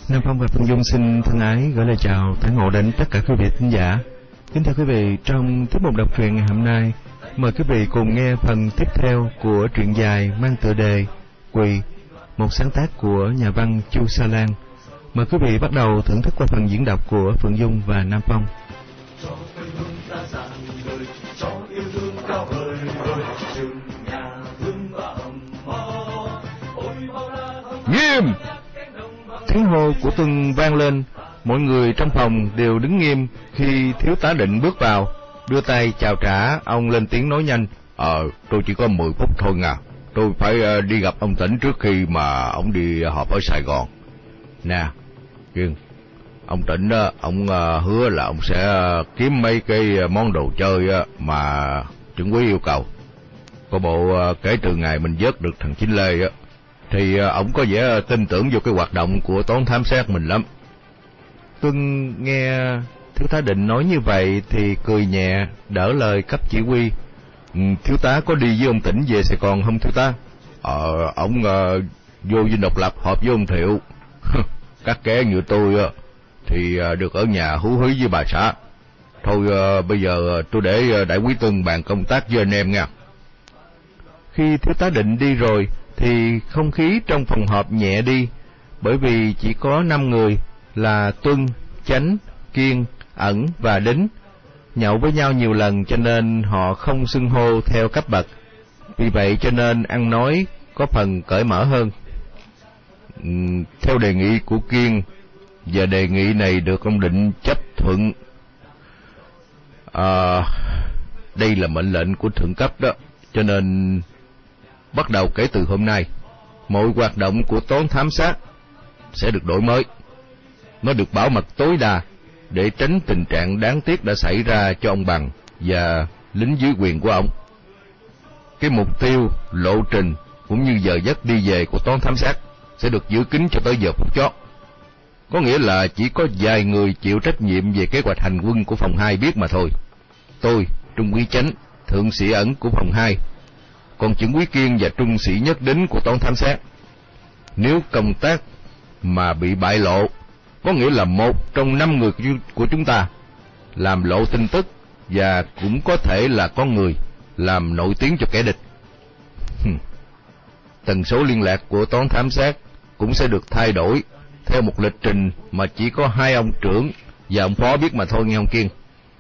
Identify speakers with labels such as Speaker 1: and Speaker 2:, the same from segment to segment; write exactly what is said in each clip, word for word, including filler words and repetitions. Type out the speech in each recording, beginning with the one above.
Speaker 1: Nam Phong và Phương Dung xin thân ái gửi lời chào tái ngộ đến tất cả quý vị thính giả. Kính thưa quý vị, trong tiết mục đọc truyện ngày hôm nay, mời quý vị cùng nghe phần tiếp theo của truyện dài mang tựa đề Quỳ, một sáng tác của nhà văn Chu Sa Lan. Mời quý vị bắt đầu thưởng thức qua phần diễn đọc của Phương Dung và Nam Phong. Nghiêm! Tiếng hô của Tuân vang lên, mọi người trong phòng đều đứng nghiêm khi thiếu tá Định bước vào, đưa tay chào trả. Ông lên tiếng nói nhanh: Ờ, tôi chỉ có mười phút thôi à, tôi phải uh, đi gặp ông Tỉnh trước khi mà ông đi họp ở Sài Gòn. Nè, Kiên, ông Tỉnh đó, ông uh, hứa là ông sẽ uh, kiếm mấy cái món đồ chơi uh, mà trưởng quý yêu cầu. Có bộ uh, kể từ ngày mình vớt được thằng Chính Lê á, thì uh, ông có vẻ tin tưởng vô cái hoạt động của toán thám sát mình lắm. Tuân nghe thiếu tá Định nói như vậy thì cười nhẹ, đỡ lời cấp chỉ huy. Ừ, thiếu tá có đi với ông Tỉnh về Sài Gòn không thiếu tá? Ờ, ông uh, vô Dinh Độc Lập họp với ông Thiệu. Các kẻ như tôi uh, thì uh, được ở nhà hú hí với bà xã. Thôi uh, bây giờ uh, tôi để uh, đại quý Tuân bàn công tác với anh em nha. Khi thiếu tá Định đi rồi thì không khí trong phòng họp nhẹ đi, bởi vì chỉ có năm người là Tuân, Chánh, Kiên, Ẩn và Đính. Nhậu với nhau nhiều lần cho nên họ không xưng hô theo cấp bậc, vì vậy cho nên ăn nói có phần cởi mở hơn. Ừ, theo đề nghị của Kiên, và đề nghị này được ông Định chấp thuận. À, đây là mệnh lệnh của thượng cấp đó, cho nên bắt đầu kể từ hôm nay, mọi hoạt động của toán thám sát sẽ được đổi mới. Nó được bảo mật tối đa để tránh tình trạng đáng tiếc đã xảy ra cho ông Bằng và lính dưới quyền của ông. Cái mục tiêu, lộ trình cũng như giờ giấc đi về của toán thám sát sẽ được giữ kín cho tới giờ phút chót. Có nghĩa là chỉ có vài người chịu trách nhiệm về kế hoạch hành quân của phòng hai biết mà thôi. Tôi, Trung úy Chánh, thượng sĩ Ẩn của phòng hai, còn trưởng úy Kiên và trung sĩ Nhất Đính của toán thám sát. Nếu công tác mà bị bại lộ, có nghĩa là một trong năm người của chúng ta làm lộ tin tức, và cũng có thể là có người làm nổi tiếng cho kẻ địch. Tần số liên lạc của toán thám sát cũng sẽ được thay đổi theo một lịch trình mà chỉ có hai ông trưởng và ông phó biết mà thôi nghe ông Kiên.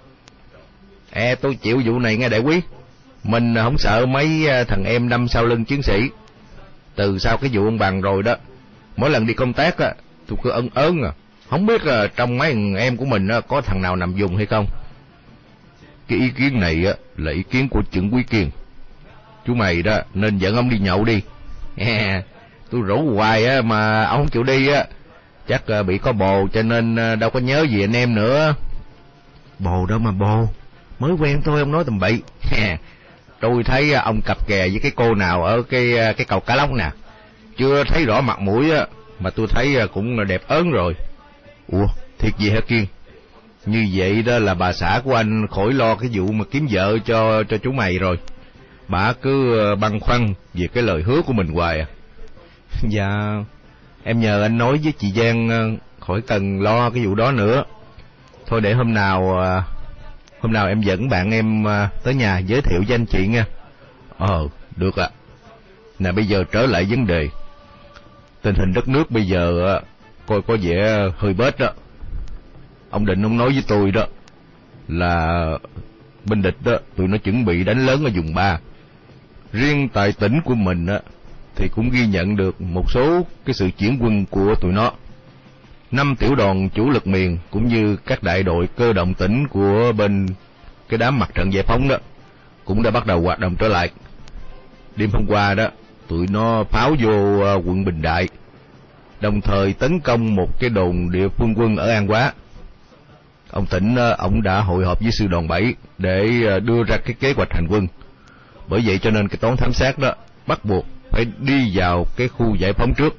Speaker 1: E tôi chịu vụ này nghe đại quý. Mình không sợ mấy thằng em đâm sau lưng chiến sĩ. Từ sau cái vụ ông Bằng rồi đó, mỗi lần đi công tác á, tôi cứ ân ớn à, không biết là trong mấy thằng em của mình á, có thằng nào nằm vùng hay không. Cái ý kiến này á là ý kiến của trưởng quý Kiên. Chú mày đó nên dẫn ông đi nhậu đi. À, tôi rủ hoài á mà ông không chịu đi á, chắc bị có bồ cho nên đâu có nhớ gì anh em nữa. Bồ đâu mà bồ, mới quen thôi ông nói tầm bậy. Tôi thấy ông cặp kè với cái cô nào ở cái cái cầu Cá Lóc nè, chưa thấy rõ mặt mũi á, mà tôi thấy cũng đẹp ớn rồi. Ủa, thiệt gì hả Kiên? Như vậy đó là bà xã của anh khỏi lo cái vụ mà kiếm vợ cho cho chú mày rồi. Bà cứ băn khoăn về cái lời hứa của mình hoài à. Dạ, em nhờ anh nói với chị Giang khỏi cần lo cái vụ đó nữa. Thôi để hôm nào hôm nào em dẫn bạn em tới nhà giới thiệu với anh chị nha. Ờ, được ạ. À. Nè bây giờ trở lại vấn đề. Tình hình đất nước bây giờ coi có vẻ hơi bết đó. Ông Định ông nói với tôi đó là bên địch đó tụi nó chuẩn bị đánh lớn ở vùng ba. Riêng tại tỉnh của mình á thì cũng ghi nhận được một số cái sự chuyển quân của tụi nó. Năm tiểu đoàn chủ lực miền cũng như các đại đội cơ động tỉnh của bên cái đám mặt trận giải phóng đó cũng đã bắt đầu hoạt động trở lại. Đêm hôm qua đó, tụi nó pháo vô quận Bình Đại, đồng thời tấn công một cái đồn địa phương quân ở An Hóa. Ông Tỉnh ông đã hội họp với sư đoàn bảy để đưa ra cái kế hoạch hành quân. Bởi vậy cho nên cái toán thám sát đó bắt buộc phải đi vào cái khu giải phóng trước.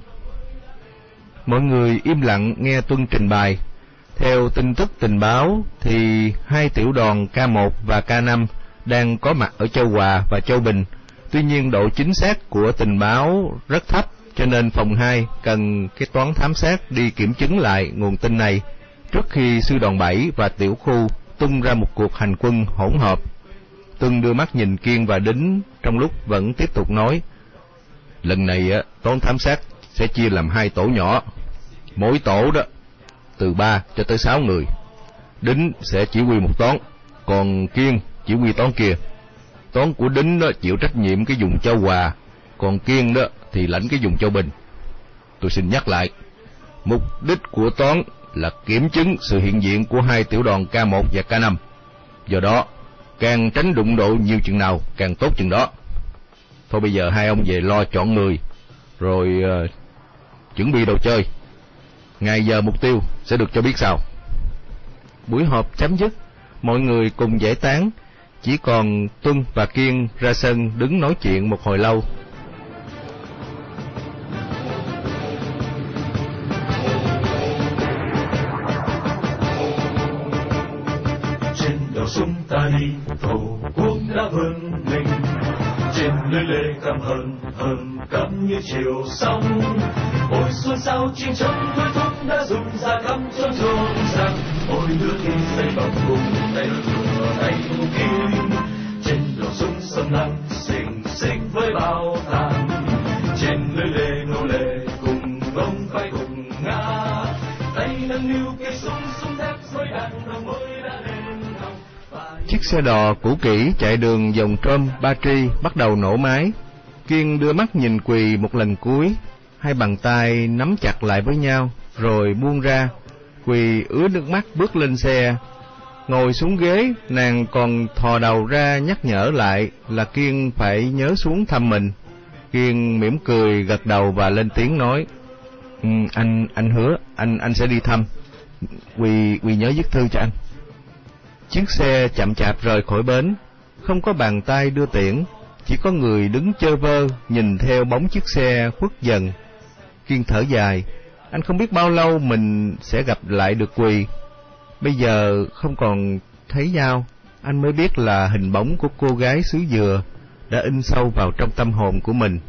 Speaker 1: Mọi người im lặng nghe Tuân trình bày. Theo tin tức tình báo thì hai tiểu đoàn K một và K năm đang có mặt ở Châu Hòa và Châu Bình. Tuy nhiên độ chính xác của tình báo rất thấp, cho nên phòng hai cần cái toán thám sát đi kiểm chứng lại nguồn tin này trước khi sư đoàn bảy và tiểu khu tung ra một cuộc hành quân hỗn hợp. Tuân đưa mắt nhìn Kiên và Đính trong lúc vẫn tiếp tục nói: lần này á, toán thám sát sẽ chia làm hai tổ nhỏ, mỗi tổ đó từ ba cho tới sáu người. Đính sẽ chỉ huy một toán, còn Kiên chỉ huy toán kia. Toán của Đính đó chịu trách nhiệm cái vùng Châu Hòa, còn Kiên đó thì lãnh cái vùng Châu Bình. Tôi xin nhắc lại, mục đích của toán là kiểm chứng sự hiện diện của hai tiểu đoàn K một và K năm. Do đó, càng tránh đụng độ nhiều chừng nào càng tốt chừng đó. Thôi bây giờ hai ông về lo chọn người, rồi uh, chuẩn bị đồ chơi. Ngày giờ mục tiêu sẽ được cho biết sau. Buổi họp chấm dứt, mọi người cùng giải tán, chỉ còn Tuân và Kiên ra sân đứng nói chuyện một hồi lâu.
Speaker 2: Trên đầu súng ta đi, thổ quốc đã vươn mình, trên lưới lê căm hờn hờn căm như chiều sóng. Ôi xuân sao chiến tranh thôi thúc đã dùng ra khắp chốn rộn ràng. Ôi đứa khi xây bọc cùng tay thừa tay vũ kim, trên đầu súng sầm lặng xình xịch với bao tàn. Trên lưới lê nô lệ cùng gông vai cùng ngã, tay nâng niu cây súng súng thép với đạn đồng mới đã lên hòng.
Speaker 1: Chiếc xe đò cũ kỹ chạy đường vòng Trôm Ba Tri bắt đầu nổ máy. Kiên đưa mắt nhìn Quỳ một lần cuối, hai bàn tay nắm chặt lại với nhau rồi buông ra. Quỳ ứa nước mắt bước lên xe. Ngồi xuống ghế, nàng còn thò đầu ra nhắc nhở lại là Kiên phải nhớ xuống thăm mình. Kiên mỉm cười gật đầu và lên tiếng nói: ừ, anh anh hứa anh anh sẽ đi thăm. Quỳ Quỳ nhớ viết thư cho anh. Chiếc xe chậm chạp rời khỏi bến, không có bàn tay đưa tiễn, chỉ có người đứng chơ vơ nhìn theo bóng chiếc xe khuất dần. Kiên thở dài, anh không biết bao lâu mình sẽ gặp lại được Quỳ. Bây giờ không còn thấy Giao, anh mới biết là hình bóng của cô gái xứ Dừa đã in sâu vào trong tâm hồn của mình.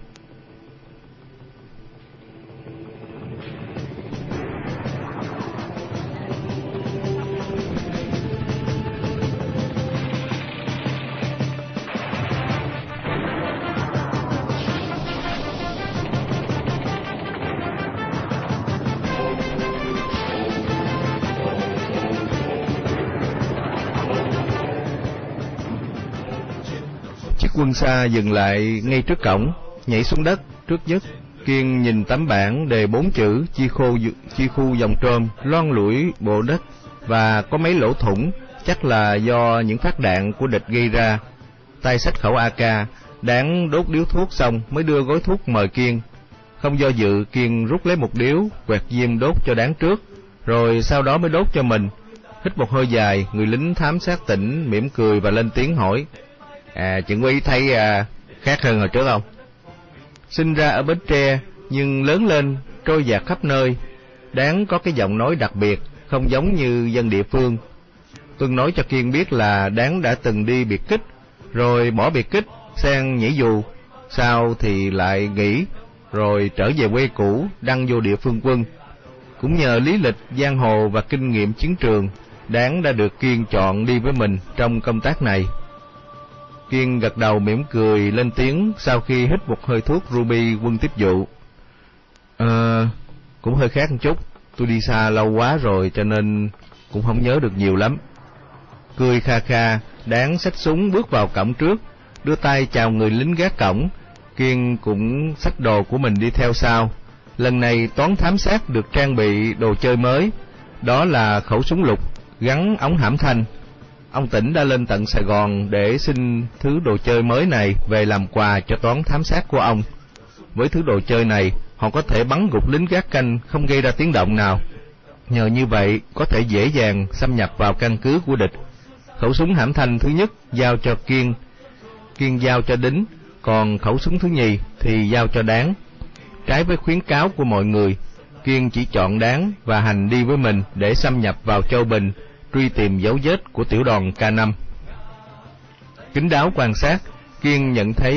Speaker 1: Quân xa dừng lại ngay trước cổng, nhảy xuống đất. Trước nhất, Kiên nhìn tấm bảng đề bốn chữ chi khu chi khu vòng Trôm loang lủi bộ đất và có mấy lỗ thủng, chắc là do những phát đạn của địch gây ra. Tay xách khẩu a ca, Đáng đốt điếu thuốc xong mới đưa gói thuốc mời Kiên. Không do dự, Kiên rút lấy một điếu, quẹt diêm đốt cho Đáng trước, rồi sau đó mới đốt cho mình. Hít một hơi dài, người lính thám sát tỉnh mỉm cười và lên tiếng hỏi: À, trưởng úy thấy à, khác hơn hồi trước không? Sinh ra ở Bến Tre, nhưng lớn lên, trôi dạt khắp nơi. Đáng có cái giọng nói đặc biệt, không giống như dân địa phương. Tuân nói cho Kiên biết là Đáng đã từng đi biệt kích, rồi bỏ biệt kích, sang nhảy dù, sau thì lại nghỉ, rồi trở về quê cũ, đăng vô địa phương quân. Cũng nhờ lý lịch, giang hồ và kinh nghiệm chiến trường, Đáng đã được Kiên chọn đi với mình trong công tác này. Kiên gật đầu mỉm cười lên tiếng sau khi hít một hơi thuốc Ruby quân tiếp vụ. Ờ, cũng hơi khác một chút, tôi đi xa lâu quá rồi cho nên cũng không nhớ được nhiều lắm. Cười kha kha, Đáng xách súng bước vào cổng trước, đưa tay chào người lính gác cổng. Kiên cũng xách đồ của mình đi theo sau. Lần này toán thám sát được trang bị đồ chơi mới, đó là khẩu súng lục gắn ống hãm thanh. Ông Tỉnh đã lên tận Sài Gòn để xin thứ đồ chơi mới này về làm quà cho toán thám sát của ông. Với thứ đồ chơi này, họ có thể bắn gục lính gác canh không gây ra tiếng động nào. Nhờ như vậy, có thể dễ dàng xâm nhập vào căn cứ của địch. Khẩu súng hãm thanh thứ nhất giao cho Kiên, Kiên giao cho Đính, còn khẩu súng thứ nhì thì giao cho Đáng. Trái với khuyến cáo của mọi người, Kiên chỉ chọn Đáng và Hành đi với mình để xâm nhập vào Châu Bình, truy tìm dấu vết của tiểu đoàn K năm. Kín đáo quan sát, Kiên nhận thấy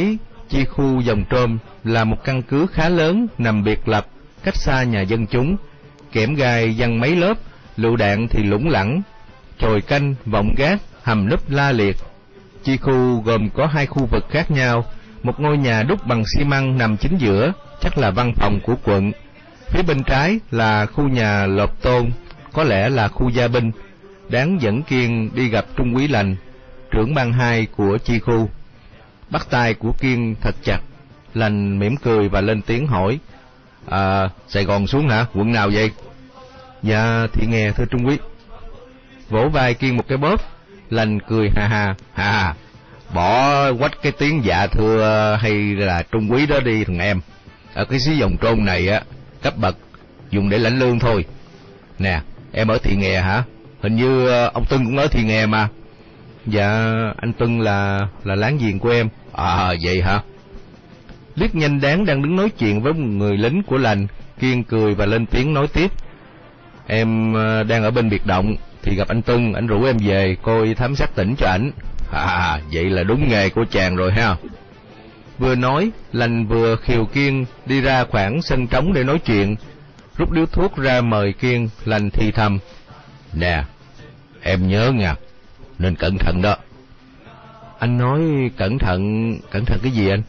Speaker 1: Chi khu Giồng Trôm là một căn cứ khá lớn nằm biệt lập, cách xa nhà dân chúng, kẽm gai giăng mấy lớp, lựu đạn thì lủng lẳng, chòi canh, vọng gác, hầm núp la liệt. Chi khu gồm có hai khu vực khác nhau, một ngôi nhà đúc bằng xi măng nằm chính giữa, chắc là văn phòng của quận. Phía bên trái là khu nhà lợp tôn, có lẽ là khu gia binh, đáng dẫn Kiên đi gặp Trung úy Lành, trưởng ban hai của chi khu. Bắt tay của Kiên thật chặt, Lành mỉm cười và lên tiếng hỏi: À, Sài Gòn xuống hả? Quận nào vậy? Dạ, Thị Nghè thưa Trung úy. Vỗ vai Kiên một cái bóp, Lành cười hà hà: hà, bỏ quách cái tiếng dạ thưa hay là Trung úy đó đi thằng em. Ở cái xí Giồng Trôm này á, cấp bậc dùng để lãnh lương thôi. Nè, em ở Thị Nghè hả? Hình như ông Tưng cũng ở Thị Nghè mà. Dạ, anh Tưng là là láng giềng của em. À, vậy hả? Liếc nhanh Đáng đang đứng nói chuyện với một người lính của Lành, Kiên cười và lên tiếng nói tiếp: Em đang ở bên biệt động thì gặp anh Tưng, anh rủ em về coi thám sát tỉnh cho ảnh. À, vậy là đúng nghề của chàng rồi ha. Vừa nói, Lành vừa khiều Kiên đi ra khoảng sân trống để nói chuyện. Rút điếu thuốc ra mời Kiên, Lành thì thầm: Nè, em nhớ nha, nên cẩn thận đó. Anh nói cẩn thận, cẩn thận cái gì anh?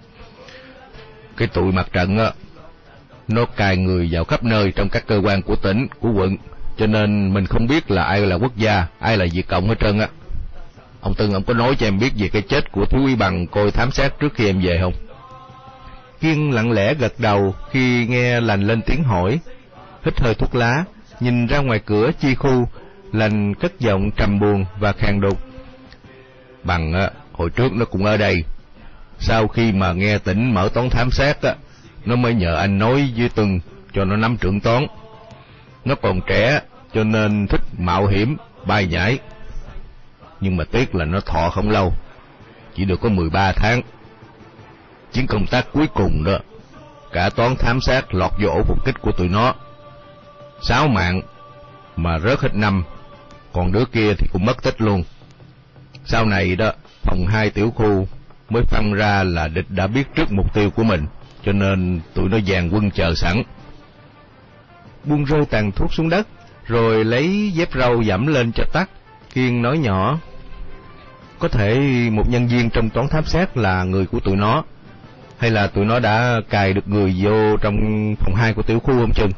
Speaker 1: Cái tụi mặt trận á, nó cài người vào khắp nơi trong các cơ quan của tỉnh, của quận, cho nên mình không biết là ai là quốc gia, ai là Việt Cộng hết trơn á. Ông Tưng, ông có nói cho em biết về cái chết của Thiếu úy Bằng coi thám sát trước khi em về không? Kiên lặng lẽ gật đầu khi nghe Lành lên tiếng hỏi, hít hơi thuốc lá, nhìn ra ngoài cửa chi khu. Lành cất giọng trầm buồn và khàn đục: Bằng á, hồi trước nó cũng ở đây. Sau khi mà nghe tỉnh mở toán thám sát á, nó mới nhờ anh nói với Tưng cho nó nắm trưởng toán. Nó còn trẻ cho nên thích mạo hiểm, bay nhảy. Nhưng mà tiếc là nó thọ không lâu, chỉ được có mười ba tháng. Chuyến công tác cuối cùng đó, cả toán thám sát lọt vô ổ phục kích của tụi nó. Sáu mạng mà rớt hết năm, còn đứa kia thì cũng mất tích luôn. Sau này đó, phòng hai tiểu khu mới phân ra là địch đã biết trước mục tiêu của mình, cho nên tụi nó dàn quân chờ sẵn. Buông rơi tàn thuốc xuống đất, rồi lấy dép râu dẫm lên cho tắt, Kiên nói nhỏ: Có thể một nhân viên trong toán thám sát là người của tụi nó, hay là tụi nó đã cài được người vô trong phòng hai của tiểu khu không chừng.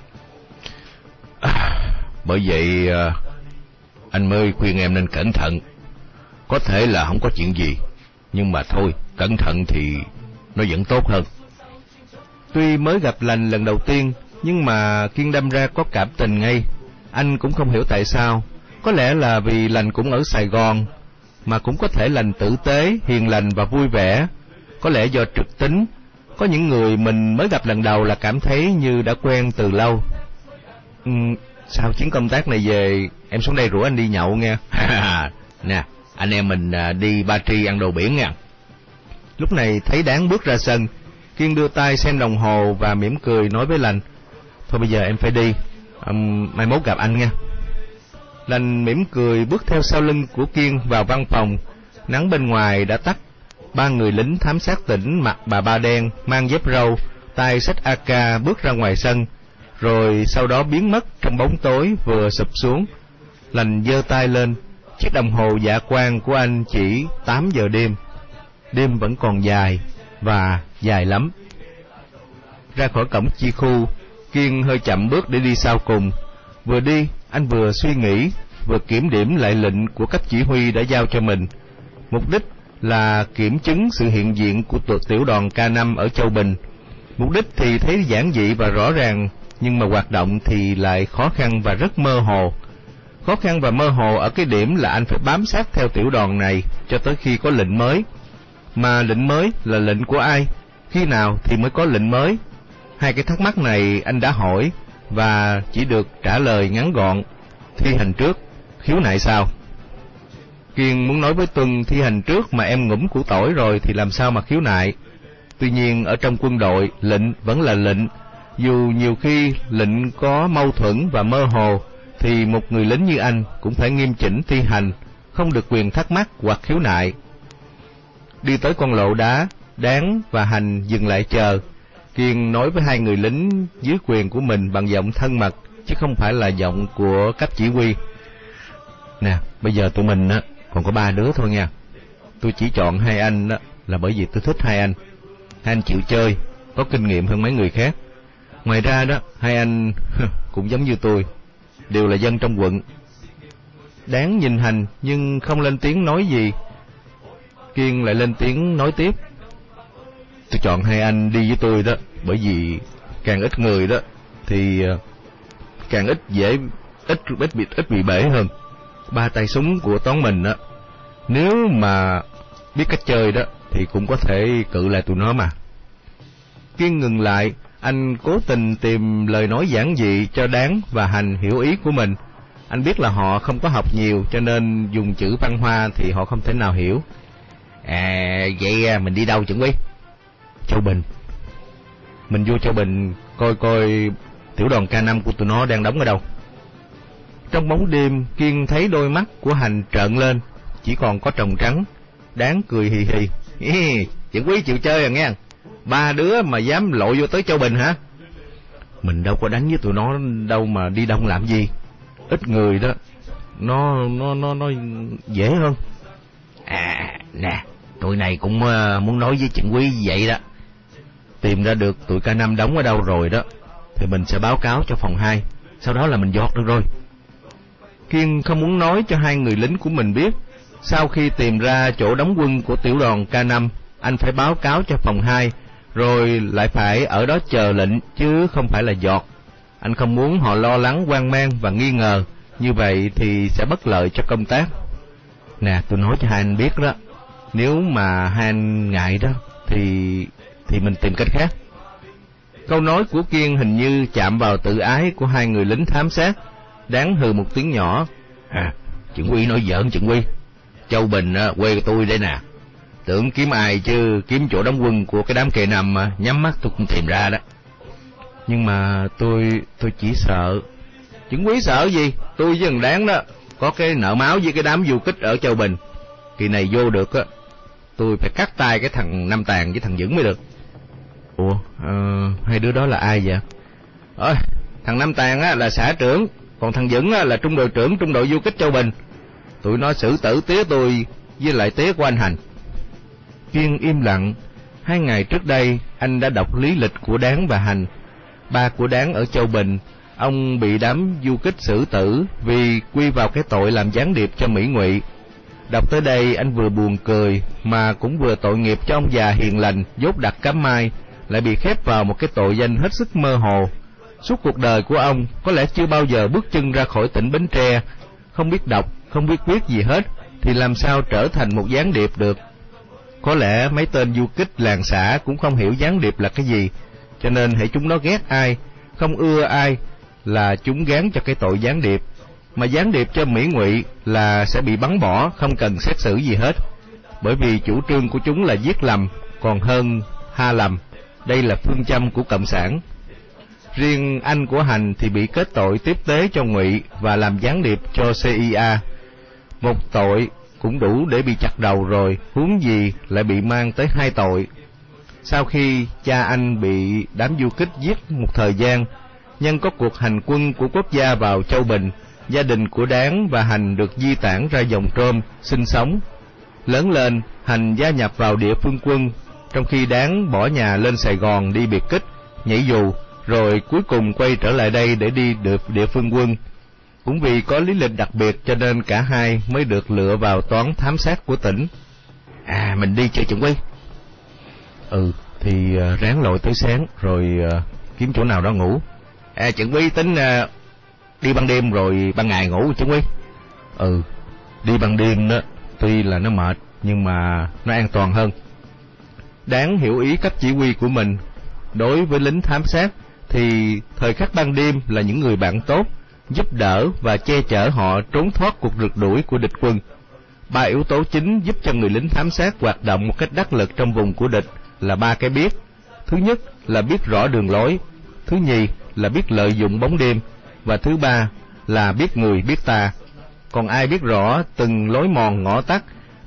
Speaker 1: À, bởi vậy anh mới khuyên em nên cẩn thận. Có thể là không có chuyện gì, nhưng mà thôi, cẩn thận thì nó vẫn tốt hơn. Tuy mới gặp Lành lần đầu tiên, nhưng mà Kiên đâm ra có cảm tình ngay. Anh cũng không hiểu tại sao. Có lẽ là vì Lành cũng ở Sài Gòn, mà cũng có thể Lành tử tế, hiền lành và vui vẻ. Có lẽ do trực tính, có những người mình mới gặp lần đầu là cảm thấy như đã quen từ lâu. Ừ, sau chuyến công tác này về, em xuống đây rủ anh đi nhậu nghe. Nè, anh em mình đi Ba Tri ăn đồ biển nha. Lúc này thấy Đáng bước ra sân, Kiên đưa tay xem đồng hồ và mỉm cười nói với Lành: Thôi bây giờ em phải đi, um, mai mốt gặp anh nha. Lành mỉm cười bước theo sau lưng của Kiên vào văn phòng. Nắng bên ngoài đã tắt. Ba người lính thám sát tỉnh mặc bà ba đen, mang dép râu, tay xách a ca bước ra ngoài sân, rồi sau đó biến mất trong bóng tối vừa sụp xuống. Lành giơ tay lên, chiếc đồng hồ dạ quang của anh chỉ tám giờ đêm. Đêm vẫn còn dài, và dài lắm. Ra khỏi cổng chi khu, Kiên hơi chậm bước để đi sau cùng. Vừa đi, anh vừa suy nghĩ, vừa kiểm điểm lại lệnh của cấp chỉ huy đã giao cho mình. Mục đích là kiểm chứng sự hiện diện của tiểu đoàn K năm ở Châu Bình. Mục đích thì thấy giản dị và rõ ràng, nhưng mà hoạt động thì lại khó khăn và rất mơ hồ. Khó khăn và mơ hồ ở cái điểm là anh phải bám sát theo tiểu đoàn này cho tới khi có lệnh mới. Mà lệnh mới là lệnh của ai? Khi nào thì mới có lệnh mới? Hai cái thắc mắc này anh đã hỏi và chỉ được trả lời ngắn gọn: thi hành trước, khiếu nại sau. Kiên muốn nói với Tuân thi hành trước mà em ngủm củ tỏi rồi thì làm sao mà khiếu nại. Tuy nhiên ở trong quân đội, lệnh vẫn là lệnh. Dù nhiều khi lệnh có mâu thuẫn và mơ hồ, thì một người lính như anh cũng phải nghiêm chỉnh thi hành, không được quyền thắc mắc hoặc khiếu nại. Đi tới con lộ đá, Đáng và Hành dừng lại chờ. Kiên nói với hai người lính dưới quyền của mình bằng giọng thân mật, chứ không phải là giọng của cấp chỉ huy. Nè, bây giờ tụi mình á còn có ba đứa thôi nha. Tôi chỉ chọn hai anh đó là bởi vì tôi thích hai anh. Hai anh chịu chơi, có kinh nghiệm hơn mấy người khác. Ngoài ra đó, hai anh cũng giống như tôi, đều là dân trong quận. Đáng nhìn Hành nhưng không lên tiếng nói gì. Kiên lại lên tiếng nói tiếp. Tôi chọn hai anh đi với tôi đó, bởi vì càng ít người đó thì càng ít dễ ít ít bị ít bị bể hơn. Ba tay súng của toán mình đó, nếu mà biết cách chơi đó thì cũng có thể cự lại tụi nó mà. Kiên ngừng lại, anh cố tình tìm lời nói giản dị cho Đáng và Hành hiểu ý của mình. Anh biết là họ không có học nhiều, cho nên dùng chữ văn hoa thì họ không thể nào hiểu. À, vậy mình đi đâu chuẩn quý? Châu Bình. Mình vô Châu Bình coi coi tiểu đoàn K năm của tụi nó đang đóng ở đâu. Trong bóng đêm, Kiên thấy đôi mắt của Hành trợn lên, chỉ còn có tròng trắng. Đáng cười hì hì. Hi, chuẩn quý chịu chơi à nghe. Ba đứa mà dám lội vô tới Châu Bình hả? Mình đâu có đánh với tụi nó đâu mà đi đông làm gì. Ít người đó, nó nó nó nó dễ hơn. À, nè, tụi này cũng uh, muốn nói với Trịnh Quý vậy đó. Tìm ra được tụi K năm đóng ở đâu rồi đó thì mình sẽ báo cáo cho phòng hai, sau đó là mình dọt được rồi. Kiên không muốn nói cho hai người lính của mình biết. Sau khi tìm ra chỗ đóng quân của tiểu đoàn K năm, anh phải báo cáo cho phòng hai, rồi lại phải ở đó chờ lệnh, chứ không phải là dọt. Anh không muốn họ lo lắng, hoang mang và nghi ngờ, như vậy thì sẽ bất lợi cho công tác. Nè, tôi nói cho hai anh biết đó, nếu mà hai anh ngại đó thì thì mình tìm cách khác. Câu nói của Kiên hình như chạm vào tự ái của hai người lính thám sát. Đáng hừ một tiếng nhỏ. À, Trưởng Quy nói giỡn Trưởng Quy. Châu Bình á, quê của tôi đây nè. Tưởng kiếm ai chứ kiếm chỗ đóng quân của cái đám K năm mà nhắm mắt tôi cũng tìm ra đó. Nhưng mà tôi tôi chỉ sợ. Trưởng Quý sợ gì? Tôi với thằng Đáng đó có cái nợ máu với cái đám du kích ở Châu Bình. Kỳ này vô được á, tôi phải cắt tay cái thằng Năm Tàn với thằng Dững mới được. Ủa, uh, hai đứa đó là ai vậy? Ơi, thằng Năm Tàn á là xã trưởng, còn thằng Dững á là trung đội trưởng trung đội du kích Châu Bình. Tụi nó xử tử tía tôi với lại tía của anh Hành. Kiên im lặng. Hai ngày trước đây anh đã đọc lý lịch của Đáng và Hành. Ba của Đáng ở Châu Bình, ông bị đám du kích xử tử vì quy vào cái tội làm gián điệp cho Mỹ Ngụy. Đọc tới đây anh vừa buồn cười mà cũng vừa tội nghiệp cho ông già hiền lành dốt đặt cám mai, lại bị khép vào một cái tội danh hết sức mơ hồ. Suốt cuộc đời của ông có lẽ chưa bao giờ bước chân ra khỏi tỉnh Bến Tre. Không biết đọc, không biết viết gì hết, thì làm sao trở thành một gián điệp được. Có lẽ mấy tên du kích làng xã cũng không hiểu gián điệp là cái gì, cho nên hễ chúng nó ghét ai, không ưa ai là chúng gán cho cái tội gián điệp. Mà gián điệp cho Mỹ Ngụy là sẽ bị bắn bỏ, không cần xét xử gì hết. Bởi vì chủ trương của chúng là giết lầm còn hơn tha lầm. Đây là phương châm của Cộng sản. Riêng anh của Hành thì bị kết tội tiếp tế cho Ngụy và làm gián điệp cho C I A. Một tội cũng đủ để bị chặt đầu rồi, huống gì lại bị mang tới hai tội. Sau khi cha anh bị đám du kích giết một thời gian, nhân có cuộc hành quân của quốc gia vào Châu Bình, gia đình của Đáng và Hành được di tản ra Giồng Trôm sinh sống. Lớn lên, Hành gia nhập vào địa phương quân, trong khi Đáng bỏ nhà lên Sài Gòn đi biệt kích, nhảy dù, rồi cuối cùng quay trở lại đây để đi được địa phương quân. Cũng vì có lý lịch đặc biệt cho nên cả hai mới được lựa vào toán thám sát của tỉnh. À, mình đi chơi Trưởng Quý. Ừ, thì uh, ráng lội tới sáng rồi uh, kiếm chỗ nào đó ngủ. À, Trưởng Quý tính uh, đi ban đêm rồi ban ngày ngủ Trưởng Quý. Ừ, đi ban đêm đó tuy là nó mệt nhưng mà nó an toàn hơn. Đáng hiểu ý cấp chỉ huy của mình. Đối với lính thám sát thì thời khắc ban đêm là những người bạn tốt, giúp đỡ và che chở họ trốn thoát cuộc rượt đuổi của địch quân. Ba yếu tố chính giúp cho người lính thám sát hoạt động một cách đắc lực trong vùng của địch là ba cái biết. Thứ nhất là biết rõ đường lối, thứ nhì là biết lợi dụng bóng đêm, và thứ ba là biết người biết ta. Còn ai biết rõ từng lối mòn ngõ tắt,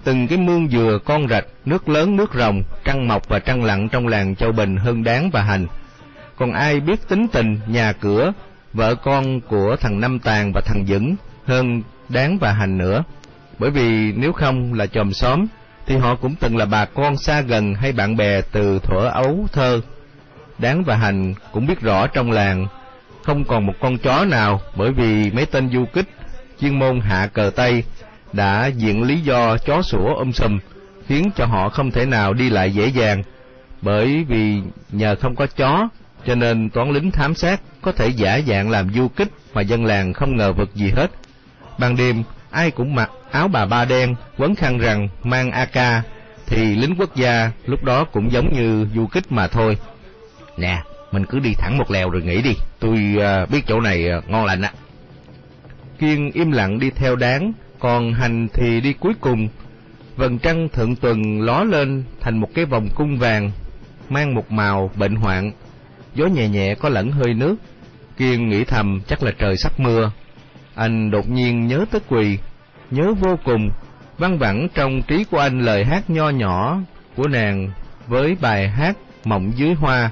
Speaker 1: từng cái mương dừa, con rạch, nước lớn, nước rồng, trăng mọc và trăng lặn trong làng Châu Bình hơn Đáng và Hành. Còn ai biết tính tình, nhà cửa, vợ con của thằng Năm Tàn và thằng Dững hơn Đáng và Hành nữa. Bởi vì nếu không là chòm xóm, thì họ cũng từng là bà con xa gần hay bạn bè từ thuở ấu thơ. Đáng và Hành cũng biết rõ trong làng không còn một con chó nào, bởi vì mấy tên du kích chuyên môn hạ cờ Tây đã diện lý do chó sủa um sùm, khiến cho họ không thể nào đi lại dễ dàng. Bởi vì nhờ không có chó, cho nên toán lính thám sát có thể giả dạng làm du kích mà dân làng không ngờ vực gì hết. Ban đêm, ai cũng mặc áo bà ba đen, quấn khăn rằng, mang a ca, thì lính quốc gia lúc đó cũng giống như du kích mà thôi. Nè, mình cứ đi thẳng một lèo rồi nghỉ đi, tôi uh, biết chỗ này uh, ngon lành á. Kiên im lặng đi theo Đáng, còn Hành thì đi cuối cùng. Vầng trăng thượng tuần ló lên thành một cái vòng cung vàng, mang một màu bệnh hoạn. Gió nhẹ nhẹ có lẫn hơi nước. Kiên nghĩ thầm chắc là trời sắp mưa. Anh đột nhiên nhớ tới Quỳ, nhớ vô cùng. Văng vẳng trong trí của anh lời hát nho nhỏ của nàng với bài hát Mộng Dưới Hoa.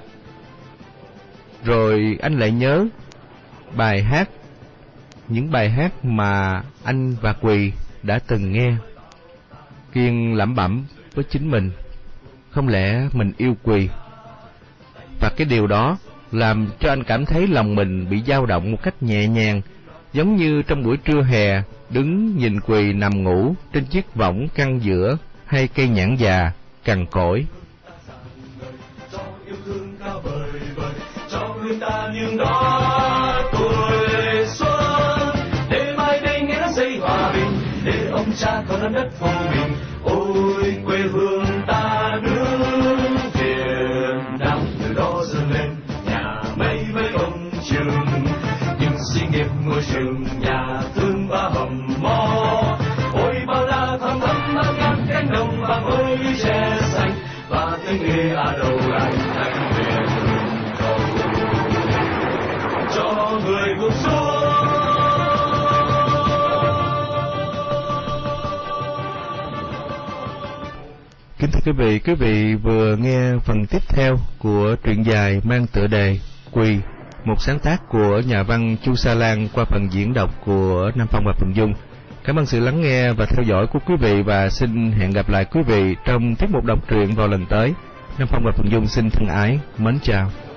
Speaker 1: Rồi anh lại nhớ bài hát, những bài hát mà anh và Quỳ đã từng nghe. Kiên lẩm bẩm với chính mình, không lẽ mình yêu Quỳ? Và cái điều đó làm cho anh cảm thấy lòng mình bị dao động một cách nhẹ nhàng, giống như trong buổi trưa hè đứng nhìn Quỳ nằm ngủ trên chiếc võng căng giữa hai cây nhãn già cằn cỗi.
Speaker 2: Ta nhưng đó tuổi xuân để mai đây nghe nó xây hòa bình, để ông cha con đất đất vô mình. Ôi quê hương ta nước Việt Nam, từ đó dâng lên nhà mấy với công trường, những sĩ nghiệp ngôi trường, nhà thương và hầm mỏ. Ôi bao la thăm thắm bát ngát cánh đồng bằng ơi che xanh, và tiếng nghe à đầu lại anh về cầu cho người gục xuống.
Speaker 1: Kính thưa quý vị, quý vị vừa nghe phần tiếp theo của truyện dài mang tựa đề Quỳ, một sáng tác của nhà văn Chu Sa Lan qua phần diễn đọc của Nam Phong và Phùng Dung. Cảm ơn sự lắng nghe và theo dõi của quý vị, và xin hẹn gặp lại quý vị trong tiết mục đọc truyện vào lần tới. Nam Phong và Phùng Dung xin thân ái mến chào.